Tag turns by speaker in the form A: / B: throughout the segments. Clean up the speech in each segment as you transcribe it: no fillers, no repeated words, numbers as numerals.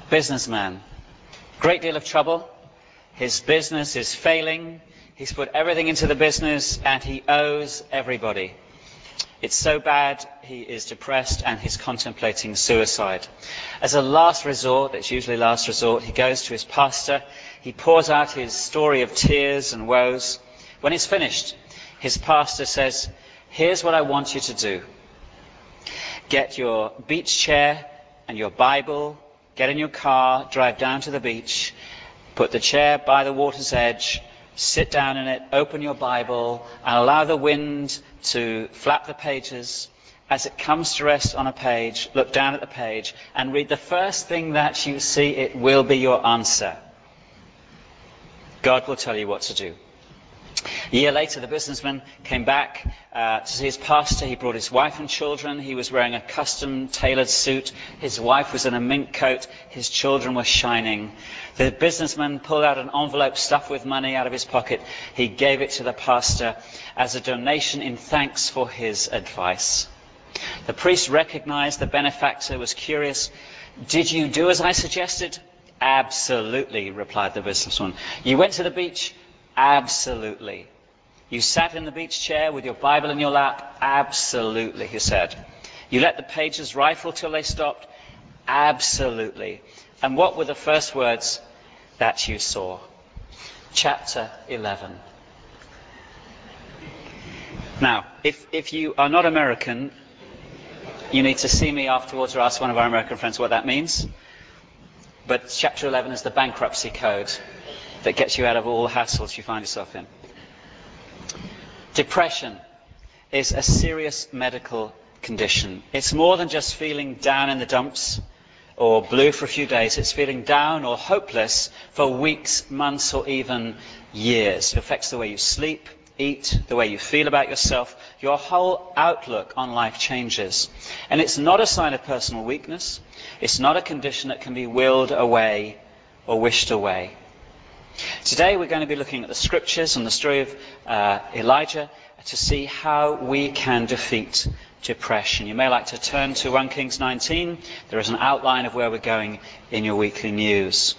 A: Businessman. Great deal of trouble. His business is failing. He's put everything into the business and he owes everybody. It's so bad, he is depressed and he's contemplating suicide. As a last resort, it's usually last resort, he goes to his pastor. He pours out his story of tears and woes. When he's finished, his pastor says, "Here's what I want you to do. Get your beach chair and your Bible, get in your car, drive down to the beach, put the chair by the water's edge, sit down in it, open your Bible, and allow the wind to flap the pages. As it comes to rest on a page, look down at the page and read the first thing that you see. It will be your answer. God will tell you what to do." A year later, the businessman came back to see his pastor. He brought his wife and children. He was wearing a custom tailored suit. His wife was in a mink coat. His children were shining. The businessman pulled out an envelope stuffed with money out of his pocket. He gave it to the pastor as a donation in thanks for his advice. The priest recognized the benefactor, was curious. "Did you do as I suggested?" "Absolutely," replied the businessman. "You went to the beach?" "Absolutely." "You sat in the beach chair with your Bible in your lap?" "Absolutely," he said. "You let the pages rifle till they stopped?" "Absolutely." "And what were the first words that you saw?" Chapter 11. Now, if you are not American, you need to see me afterwards or ask one of our American friends what that means. But chapter 11 is the bankruptcy code that gets you out of all the hassles you find yourself in. Depression is a serious medical condition. It's more than just feeling down in the dumps or blue for a few days. It's feeling down or hopeless for weeks, months, or even years. It affects the way you sleep, eat, the way you feel about yourself. Your whole outlook on life changes. And it's not a sign of personal weakness. It's not a condition that can be willed away or wished away. Today we're going to be looking at the scriptures and the story of Elijah to see how we can defeat depression. You may like to turn to 1 Kings 19. There is an outline of where we're going in your weekly news.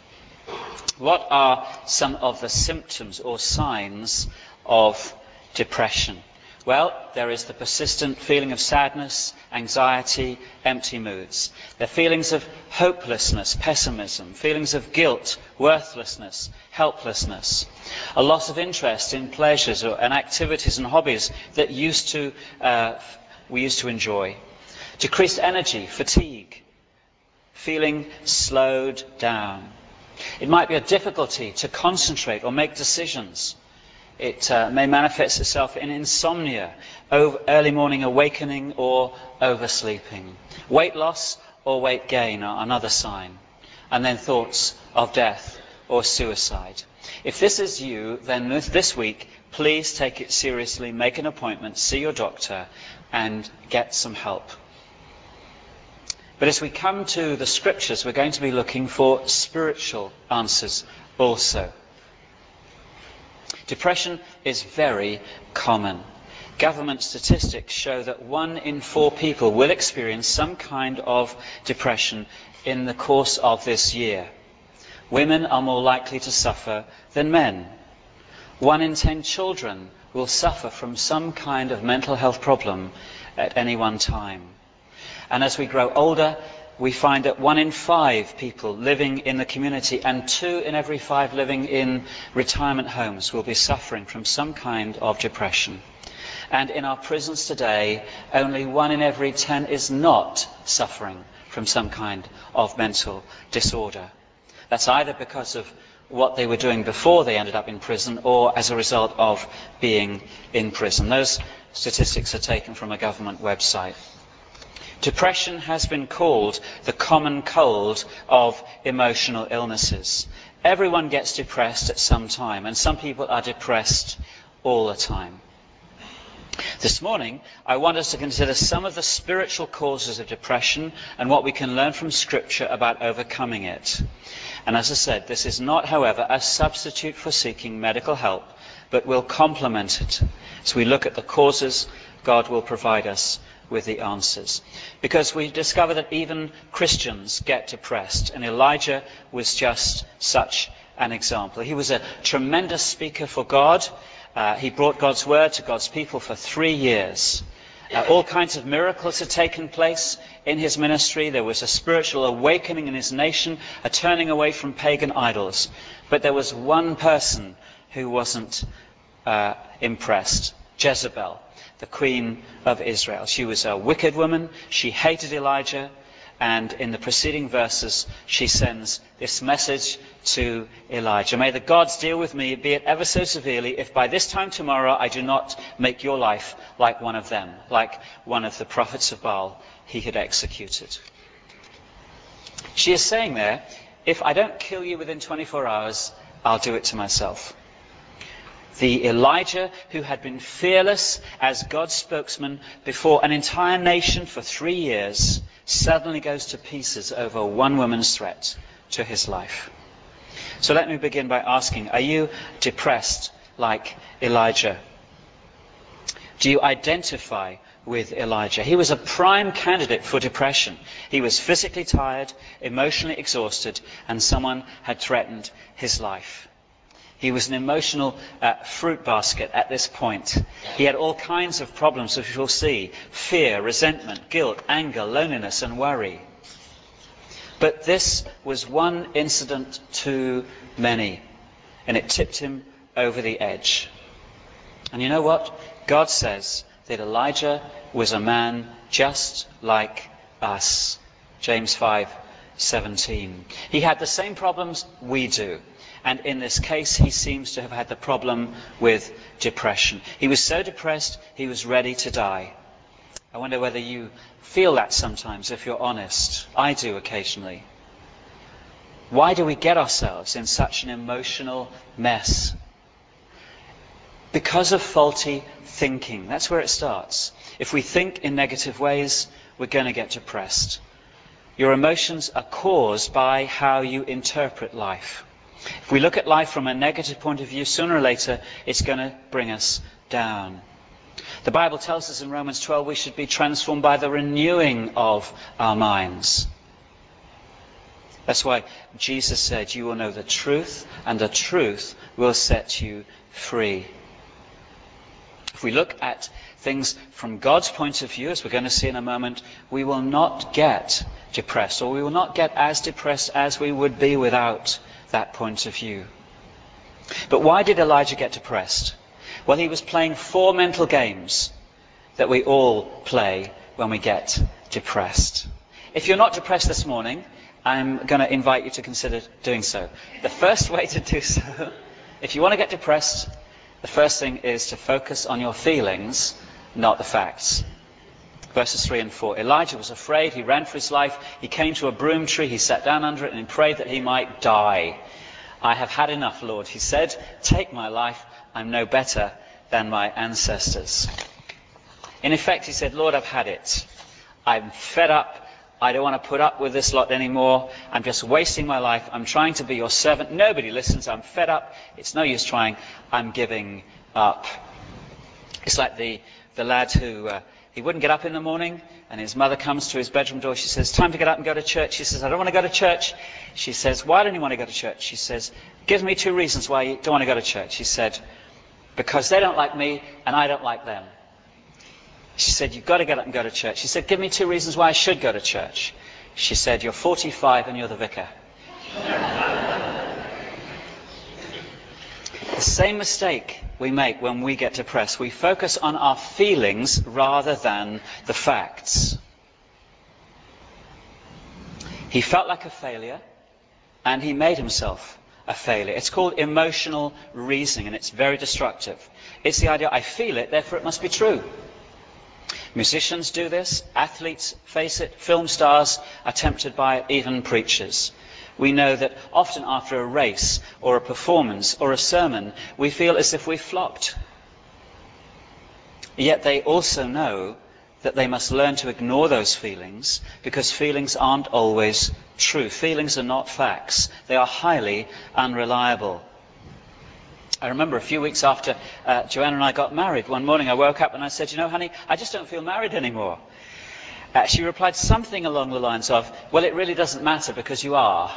A: What are some of the symptoms or signs of depression? Well, there is the persistent feeling of sadness, anxiety, empty moods. There are feelings of hopelessness, pessimism, feelings of guilt, worthlessness, helplessness, a loss of interest in pleasures and activities and hobbies that we used to enjoy, decreased energy, fatigue, feeling slowed down. It might be a difficulty to concentrate or make decisions. It may manifest itself in insomnia, early morning awakening, or oversleeping. Weight loss or weight gain are another sign. And then thoughts of death or suicide. If this is you, then this week, please take it seriously, make an appointment, see your doctor, and get some help. But as we come to the scriptures, we're going to be looking for spiritual answers also. Depression is very common. Government statistics show that 1 in 4 people will experience some kind of depression in the course of this year. Women are more likely to suffer than men. 1 in 10 children will suffer from some kind of mental health problem at any one time. And as we grow older, we find that 1 in 5 people living in the community and 2 in every 5 living in retirement homes will be suffering from some kind of depression. And in our prisons today, only 1 in every 10 is not suffering from some kind of mental disorder. That's either because of what they were doing before they ended up in prison or as a result of being in prison. Those statistics are taken from a government website. Depression has been called the common cold of emotional illnesses. Everyone gets depressed at some time, and some people are depressed all the time. This morning, I want us to consider some of the spiritual causes of depression and what we can learn from Scripture about overcoming it. And as I said, this is not, however, a substitute for seeking medical help, but will complement it. As we look at the causes, God will provide us with the answers. Because we discover that even Christians get depressed, and Elijah was just such an example. He was a tremendous speaker for God. He brought God's word to God's people for 3 years. All kinds of miracles had taken place in his ministry. There was a spiritual awakening in his nation, a turning away from pagan idols. But there was one person who wasn't impressed: Jezebel, the queen of Israel. She was a wicked woman. She hated Elijah. And in the preceding verses, she sends this message to Elijah: may the gods deal with me, be it ever so severely, if by this time tomorrow I do not make your life like one of them, like one of the prophets of Baal he had executed. She is saying there, if I don't kill you within 24 hours, I'll do it to myself. The Elijah who had been fearless as God's spokesman before an entire nation for 3 years suddenly goes to pieces over one woman's threat to his life. So let me begin by asking, are you depressed like Elijah? Do you identify with Elijah? He was a prime candidate for depression. He was physically tired, emotionally exhausted, and someone had threatened his life. He was an emotional fruit basket at this point. He had all kinds of problems, which we'll see: fear, resentment, guilt, anger, loneliness, and worry. But this was one incident too many, and it tipped him over the edge. And you know what? God says that Elijah was a man just like us. James 5:17. He had the same problems we do. And in this case, he seems to have had the problem with depression. He was so depressed, he was ready to die. I wonder whether you feel that sometimes, if you're honest. I do occasionally. Why do we get ourselves in such an emotional mess? Because of faulty thinking. That's where it starts. If we think in negative ways, we're going to get depressed. Your emotions are caused by how you interpret life. If we look at life from a negative point of view, sooner or later, it's going to bring us down. The Bible tells us in Romans 12 we should be transformed by the renewing of our minds. That's why Jesus said, you will know the truth, and the truth will set you free. If we look at things from God's point of view, as we're going to see in a moment, we will not get depressed, or we will not get as depressed as we would be without that point of view. But why did Elijah get depressed? Well, he was playing 4 mental games that we all play when we get depressed. If you're not depressed this morning, I'm going to invite you to consider doing so. The first way to do so, if you want to get depressed, the first thing is to focus on your feelings, not the facts. Verses 3 and 4. Elijah was afraid. He ran for his life. He came to a broom tree. He sat down under it and prayed that he might die. I have had enough, Lord, he said. Take my life. I'm no better than my ancestors. In effect, he said, Lord, I've had it. I'm fed up. I don't want to put up with this lot anymore. I'm just wasting my life. I'm trying to be your servant. Nobody listens. I'm fed up. It's no use trying. I'm giving up. It's like the lad who... he wouldn't get up in the morning, and his mother comes to his bedroom door. She says, time to get up and go to church. He says, I don't want to go to church. She says, why don't you want to go to church? She says, give me 2 reasons why you don't want to go to church. He said, because they don't like me and I don't like them. She said, you've got to get up and go to church. He said, give me 2 reasons why I should go to church. She said, you're 45 and you're the vicar. The same mistake we make when we get depressed. We focus on our feelings rather than the facts. He felt like a failure, and he made himself a failure. It's called emotional reasoning, and it's very destructive. It's the idea, I feel it, therefore it must be true. Musicians do this, athletes face it, film stars are tempted by it, even preachers. We know that often after a race or a performance or a sermon, we feel as if we've flopped. Yet they also know that they must learn to ignore those feelings, because feelings aren't always true. Feelings are not facts. They are highly unreliable. I remember a few weeks after Joanna and I got married, one morning I woke up and I said, you know, honey, I just don't feel married anymore. She replied something along the lines of, well, it really doesn't matter because you are.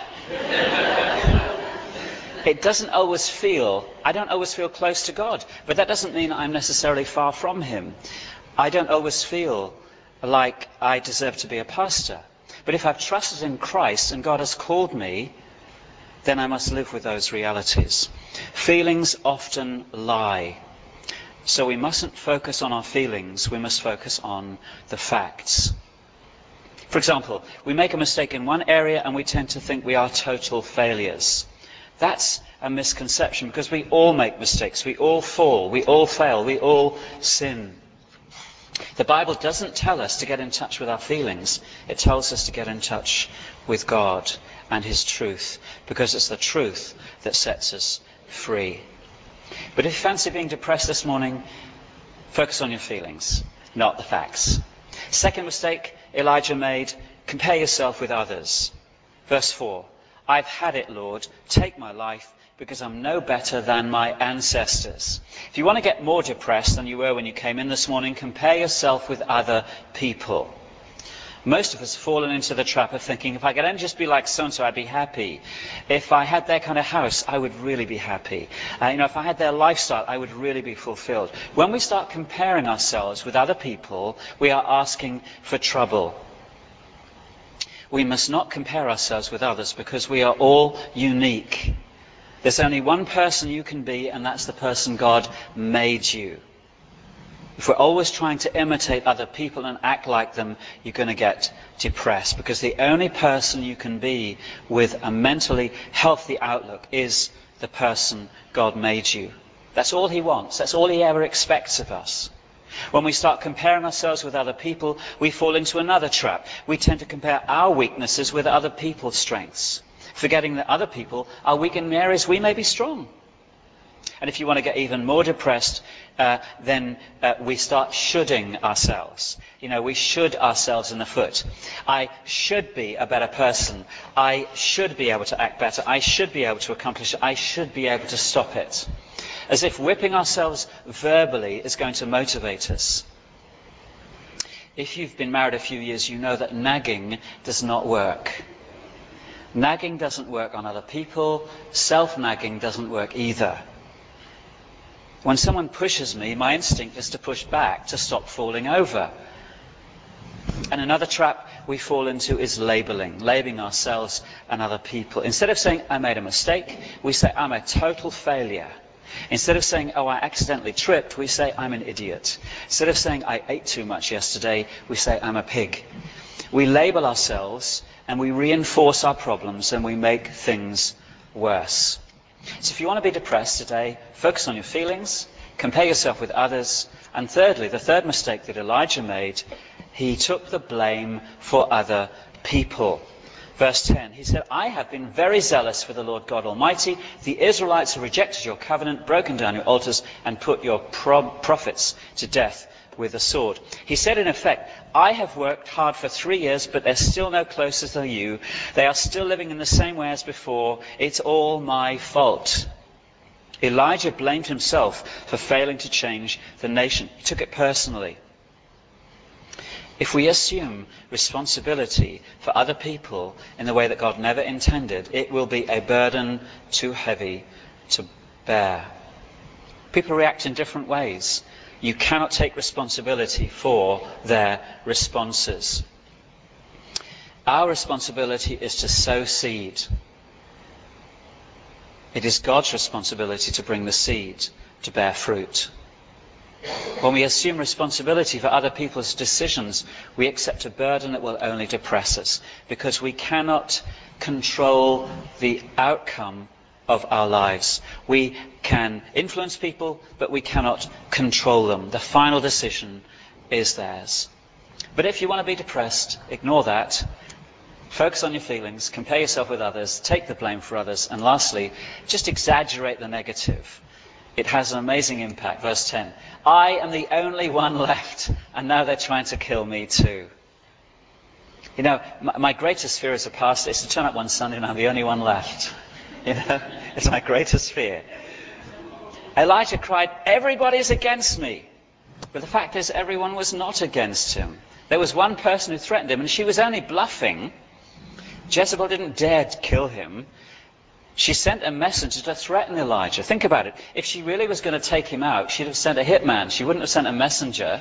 A: I don't always feel close to God, but that doesn't mean I'm necessarily far from him. I don't always feel like I deserve to be a pastor. But if I've trusted in Christ and God has called me, then I must live with those realities. Feelings often lie. So we mustn't focus on our feelings, we must focus on the facts. For example, we make a mistake in one area and we tend to think we are total failures. That's a misconception because we all make mistakes, we all fall, we all fail, we all sin. The Bible doesn't tell us to get in touch with our feelings. It tells us to get in touch with God and his truth, because it's the truth that sets us free. But if you fancy being depressed this morning, focus on your feelings, not the facts. Second mistake Elijah made, compare yourself with others. Verse 4, I've had it, Lord, take my life, because I'm no better than my ancestors. If you want to get more depressed than you were when you came in this morning, compare yourself with other people. Most of us have fallen into the trap of thinking, if I could only just be like so-and-so, I'd be happy. If I had their kind of house, I would really be happy. If I had their lifestyle, I would really be fulfilled. When we start comparing ourselves with other people, we are asking for trouble. We must not compare ourselves with others because we are all unique. There's only one person you can be, and that's the person God made you. If we're always trying to imitate other people and act like them, you're going to get depressed, because the only person you can be with a mentally healthy outlook is the person God made you. That's all he wants. That's all he ever expects of us. When we start comparing ourselves with other people, we fall into another trap. We tend to compare our weaknesses with other people's strengths, forgetting that other people are weak in areas we may be strong. And if you want to get even more depressed, then we start shoulding ourselves. We should ourselves in the foot. I should be a better person. I should be able to act better. I should be able to accomplish it. I should be able to stop it. As if whipping ourselves verbally is going to motivate us. If you've been married a few years, you know that nagging does not work. Nagging doesn't work on other people. Self-nagging doesn't work either. When someone pushes me, my instinct is to push back, to stop falling over. And another trap we fall into is labeling ourselves and other people. Instead of saying, I made a mistake, we say, I'm a total failure. Instead of saying, oh, I accidentally tripped, we say, I'm an idiot. Instead of saying, I ate too much yesterday, we say, I'm a pig. We label ourselves and we reinforce our problems and we make things worse. So if you want to be depressed today, focus on your feelings, compare yourself with others, and thirdly, the third mistake that Elijah made, he took the blame for other people. Verse 10, he said, I have been very zealous for the Lord God Almighty. The Israelites have rejected your covenant, broken down your altars, and put your prophets to death with a sword. He said in effect, I have worked hard for 3 years, but they're still no closer than you. They are still living in the same way as before. It's all my fault. Elijah blamed himself for failing to change the nation. He took it personally. If we assume responsibility for other people in the way that God never intended, it will be a burden too heavy to bear. People react in different ways. You cannot take responsibility for their responses. Our responsibility is to sow seed. It is God's responsibility to bring the seed to bear fruit. When we assume responsibility for other people's decisions, we accept a burden that will only depress us, because we cannot control the outcome of our lives. We can influence people, but we cannot control them. The final decision is theirs. But if you want to be depressed, ignore that. Focus on your feelings, compare yourself with others, take the blame for others, and lastly, just exaggerate the negative. It has an amazing impact. Verse 10, I am the only one left, and now they're trying to kill me too. My greatest fear as a pastor is to turn up one Sunday and I'm the only one left. It's my greatest fear. Elijah cried, everybody's against me. But the fact is, everyone was not against him. There was one person who threatened him, and she was only bluffing. Jezebel didn't dare to kill him. She sent a messenger to threaten Elijah. Think about it. If she really was going to take him out, she'd have sent a hitman. She wouldn't have sent a messenger.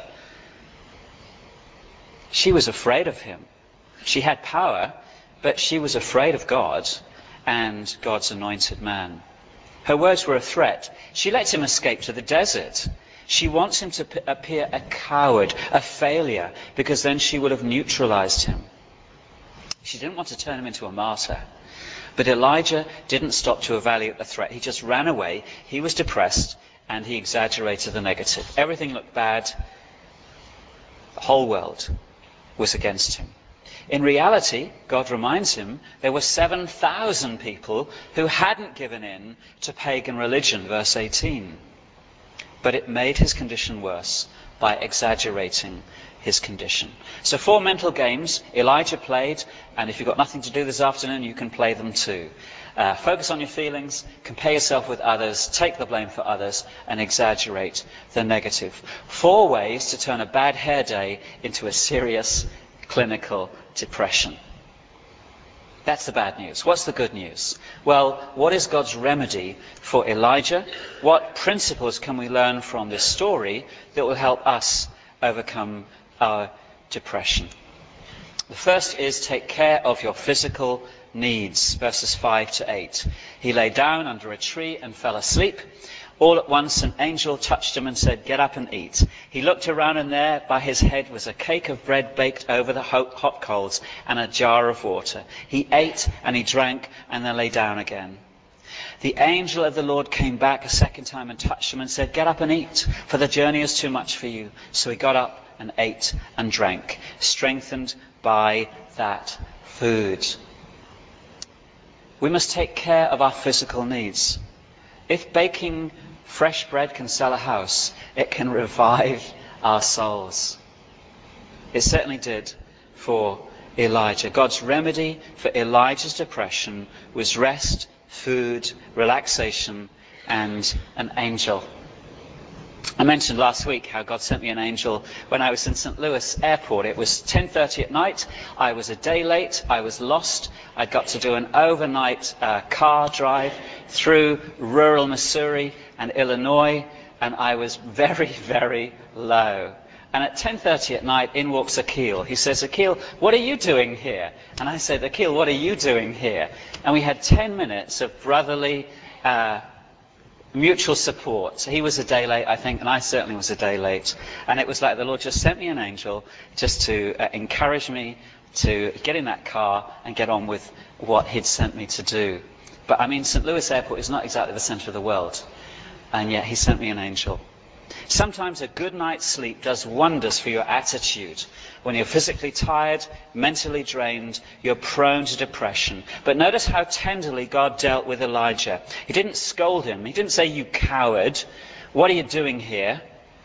A: She was afraid of him. She had power, but she was afraid of God and God's anointed man. Her words were a threat. She lets him escape to the desert. She wants him to appear a coward, a failure, because then she would have neutralized him. She didn't want to turn him into a martyr. But Elijah didn't stop to evaluate the threat. He just ran away. He was depressed, and he exaggerated the negative. Everything looked bad. The whole world was against him. In reality, God reminds him, there were 7,000 people who hadn't given in to pagan religion, verse 18. But it made his condition worse by exaggerating his condition. So 4 mental games Elijah played, and if you've got nothing to do this afternoon, you can play them too. Focus on your feelings, compare yourself with others, take the blame for others, and exaggerate the negative. 4 ways to turn a bad hair day into a serious clinical depression. That's the bad news. What's the good news? Well, what is God's remedy for Elijah? What principles can we learn from this story that will help us overcome our depression? The first is take care of your physical needs, verses 5 to 8. He lay down under a tree and fell asleep. All at once an angel touched him and said, "Get up and eat." He looked around, and there by his head was a cake of bread baked over the hot coals and a jar of water. He ate and he drank and then lay down again. The angel of the Lord came back a second time and touched him and said, "Get up and eat, for the journey is too much for you." So he got up and ate and drank, strengthened by that food. We must take care of our physical needs. If baking fresh bread can sell a house, it can revive our souls. It certainly did for Elijah. God's remedy for Elijah's depression was rest, food, relaxation, and an angel. I mentioned last week how God sent me an angel when I was in St. Louis Airport. It was 10:30 at night. I was a day late. I was lost. I'd got to do an overnight car drive through rural Missouri and Illinois, and I was very, very low. And at 10:30 at night, in walks Akil. He says, "Akil, what are you doing here?" And I said, "Akil, what are you doing here?" And we had 10 minutes of brotherly mutual support. So he was a day late, I think, and I certainly was a day late. And it was like the Lord just sent me an angel just to encourage me to get in that car and get on with what he'd sent me to do. But I mean, St. Louis Airport is not exactly the centre of the world. And yet he sent me an angel. Sometimes a good night's sleep does wonders for your attitude. When you're physically tired, mentally drained, you're prone to depression. But notice how tenderly God dealt with Elijah. He didn't scold him. He didn't say, "You coward, what are you doing here?"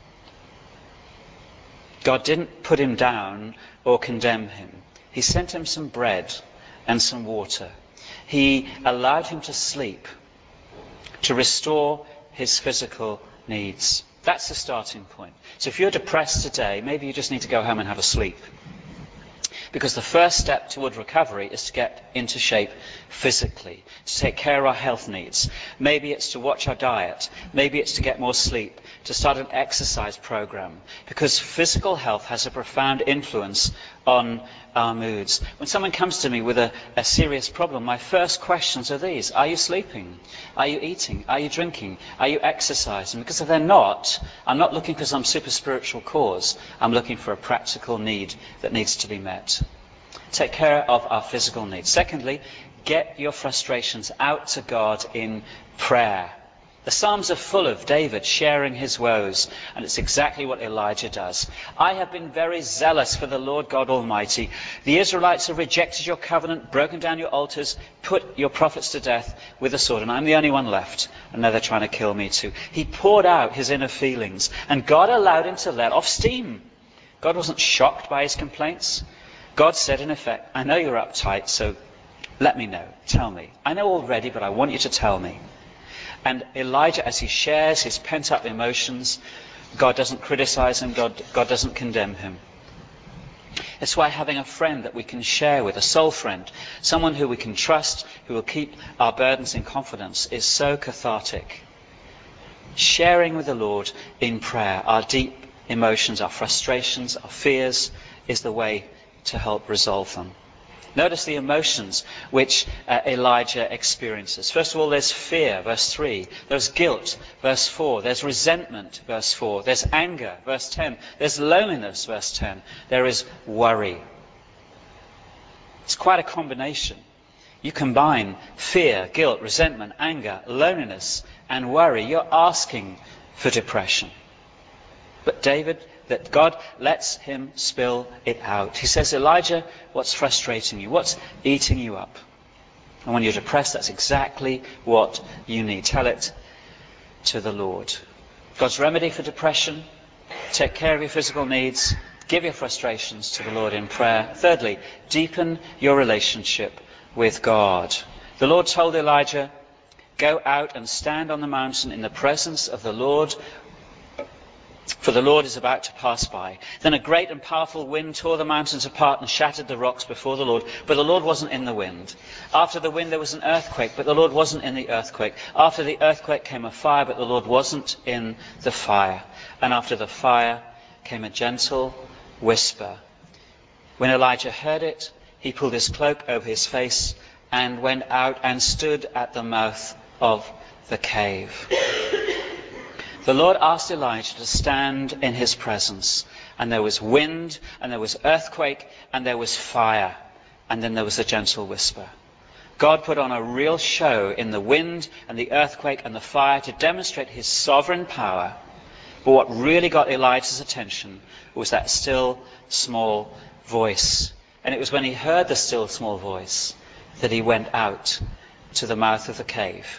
A: God didn't put him down or condemn him. He sent him some bread and some water. He allowed him to sleep, to restore his physical needs. That's the starting point. So if you're depressed today, maybe you just need to go home and have a sleep. Because the first step toward recovery is to get into shape physically, to take care of our health needs. Maybe it's to watch our diet. Maybe it's to get more sleep, to start an exercise program. Because physical health has a profound influence on our moods. When someone comes to me with a serious problem, my first questions are these: are you sleeping? Are you eating? Are you drinking? Are you exercising? Because if they're not, I'm not looking for some super spiritual cause. I'm looking for a practical need that needs to be met. Take care of our physical needs. Secondly, get your frustrations out to God in prayer. The Psalms are full of David sharing his woes, and it's exactly what Elijah does. "I have been very zealous for the Lord God Almighty. The Israelites have rejected your covenant, broken down your altars, put your prophets to death with a sword, and I'm the only one left, and now they're trying to kill me too." He poured out his inner feelings, and God allowed him to let off steam. God wasn't shocked by his complaints. God said, in effect, "I know you're uptight, so let me know. Tell me. I know already, but I want you to tell me." And Elijah, as he shares his pent-up emotions, God doesn't criticize him, God doesn't condemn him. It's why having a friend that we can share with, a soul friend, someone who we can trust, who will keep our burdens in confidence, is so cathartic. Sharing with the Lord in prayer our deep emotions, our frustrations, our fears, is the way to help resolve them. Notice the emotions which Elijah experiences. First of all, there's fear, verse 3. There's guilt, verse 4. There's resentment, verse 4. There's anger, verse 10. There's loneliness, verse 10. There is worry. It's quite a combination. You combine fear, guilt, resentment, anger, loneliness, and worry. You're asking for depression. But that God lets him spill it out. He says, Elijah, what's frustrating you? What's eating you up? And when you're depressed, that's exactly what you need. Tell it to the Lord. God's remedy for depression: take care of your physical needs, give your frustrations to the Lord in prayer. Thirdly, deepen your relationship with God. The Lord told Elijah, go out and stand on the mountain in the presence of the Lord, for the Lord is about to pass by. Then a great and powerful wind tore the mountains apart and shattered the rocks before the Lord, but the Lord wasn't in the wind. After the wind there was an earthquake, but the Lord wasn't in the earthquake. After the earthquake came a fire, but the Lord wasn't in the fire. And after the fire came a gentle whisper. When Elijah heard it, he pulled his cloak over his face and went out and stood at the mouth of the cave. The Lord asked Elijah to stand in his presence, and there was wind, and there was earthquake, and there was fire, and then there was a gentle whisper. God put on a real show in the wind and the earthquake and the fire to demonstrate his sovereign power. But what really got Elijah's attention was that still, small voice. And it was when he heard the still, small voice that he went out to the mouth of the cave.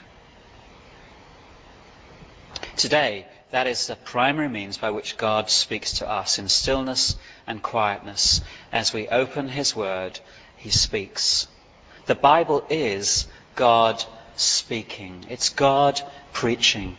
A: Today, that is the primary means by which God speaks to us. In stillness and quietness, as we open his word, he speaks. The Bible is God speaking. It's God preaching.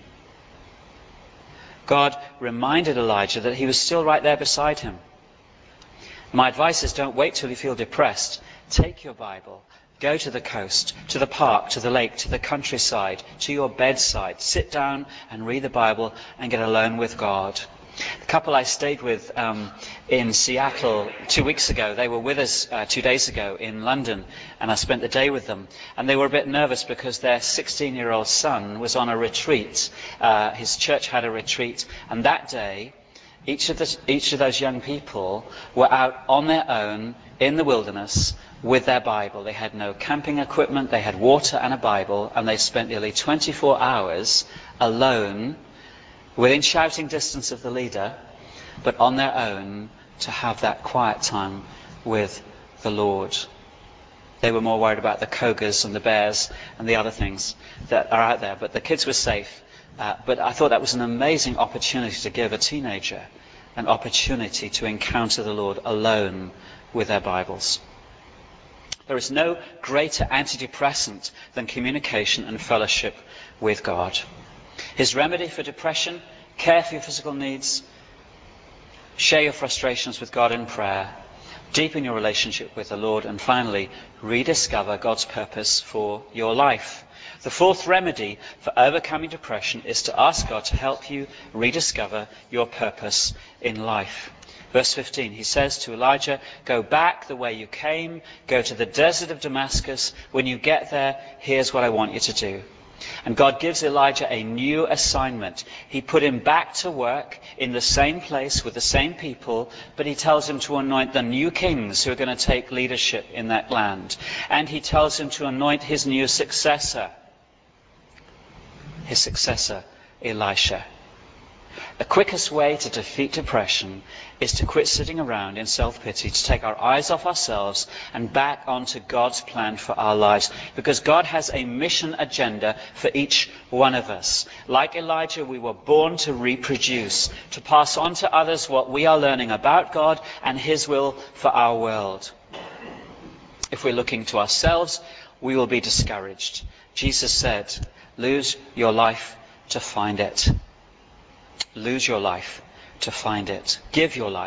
A: God reminded Elijah that he was still right there beside him. My advice is, don't wait till you feel depressed. Take your Bible. Go to the coast, to the park, to the lake, to the countryside, to your bedside. Sit down and read the Bible and get alone with God. The couple I stayed with in Seattle 2 weeks ago, they were with us 2 days ago in London, and I spent the day with them. And they were a bit nervous because their 16-year-old son was on a retreat. His church had a retreat, and that day, each of those young people were out on their own in the wilderness with their Bible. They had no camping equipment, they had water and a Bible, and they spent nearly 24 hours alone, within shouting distance of the leader, but on their own to have that quiet time with the Lord. They were more worried about the cougars and the bears and the other things that are out there, but the kids were safe. But I thought that was an amazing opportunity to give a teenager an opportunity to encounter the Lord alone with their Bibles. There is no greater antidepressant than communication and fellowship with God. His remedy for depression: care for your physical needs, share your frustrations with God in prayer, deepen your relationship with the Lord, and finally, rediscover God's purpose for your life. The fourth remedy for overcoming depression is to ask God to help you rediscover your purpose in life. Verse 15, he says to Elijah, go back the way you came, go to the desert of Damascus. When you get there, here's what I want you to do. And God gives Elijah a new assignment. He put him back to work in the same place with the same people, but he tells him to anoint the new kings who are going to take leadership in that land. And he tells him to anoint his new successor, Elisha. The quickest way to defeat depression is to quit sitting around in self-pity, to take our eyes off ourselves and back onto God's plan for our lives. Because God has a mission agenda for each one of us. Like Elijah, we were born to reproduce, to pass on to others what we are learning about God and his will for our world. If we're looking to ourselves, we will be discouraged. Jesus said, lose your life to find it. Lose your life to find it. Give your life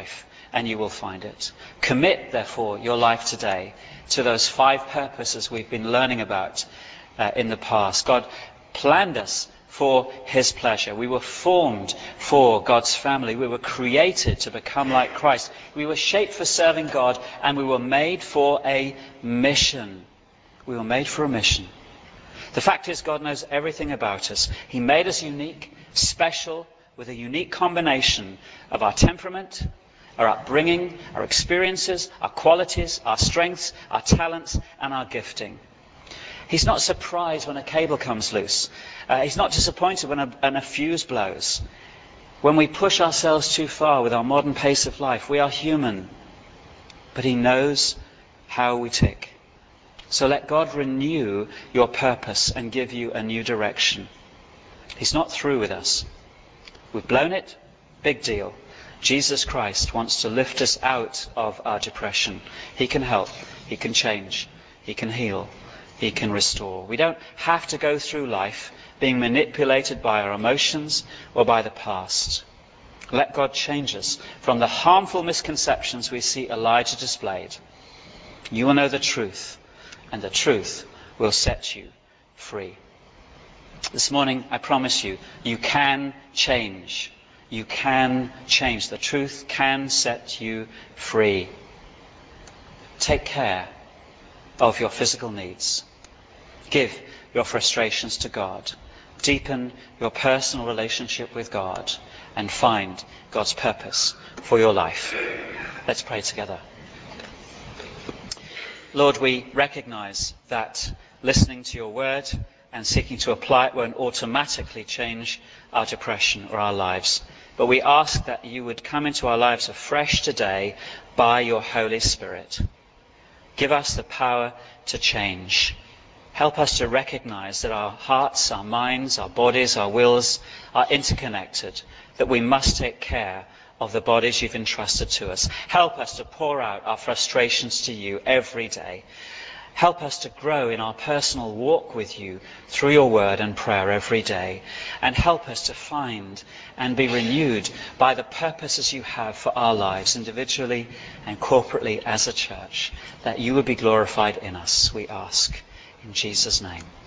A: and you will find it. Commit, therefore, your life today to those 5 purposes we've been learning about in the past. God planned us for his pleasure. We were formed for God's family. We were created to become like Christ. We were shaped for serving God, and we were made for a mission. We were made for a mission. The fact is, God knows everything about us. He made us unique, special, with a unique combination of our temperament, our upbringing, our experiences, our qualities, our strengths, our talents, and our gifting. He's not surprised when a cable comes loose. He's not disappointed when a fuse blows. When we push ourselves too far with our modern pace of life, we are human. But he knows how we tick. So let God renew your purpose and give you a new direction. He's not through with us. We've blown it. Big deal. Jesus Christ wants to lift us out of our depression. He can help. He can change. He can heal. He can restore. We don't have to go through life being manipulated by our emotions or by the past. Let God change us from the harmful misconceptions we see Elijah displayed. You will know the truth, and the truth will set you free. This morning, I promise you, you can change. You can change. The truth can set you free. Take care of your physical needs. Give your frustrations to God. Deepen your personal relationship with God and find God's purpose for your life. Let's pray together. Lord, we recognize that listening to your word and seeking to apply it won't automatically change our depression or our lives. But we ask that you would come into our lives afresh today by your Holy Spirit. Give us the power to change. Help us to recognize that our hearts, our minds, our bodies, our wills are interconnected, that we must take care of the bodies you've entrusted to us. Help us to pour out our frustrations to you every day. Help us to grow in our personal walk with you through your word and prayer every day. And help us to find and be renewed by the purposes you have for our lives, individually and corporately as a church, that you would be glorified in us, we ask. In Jesus' name.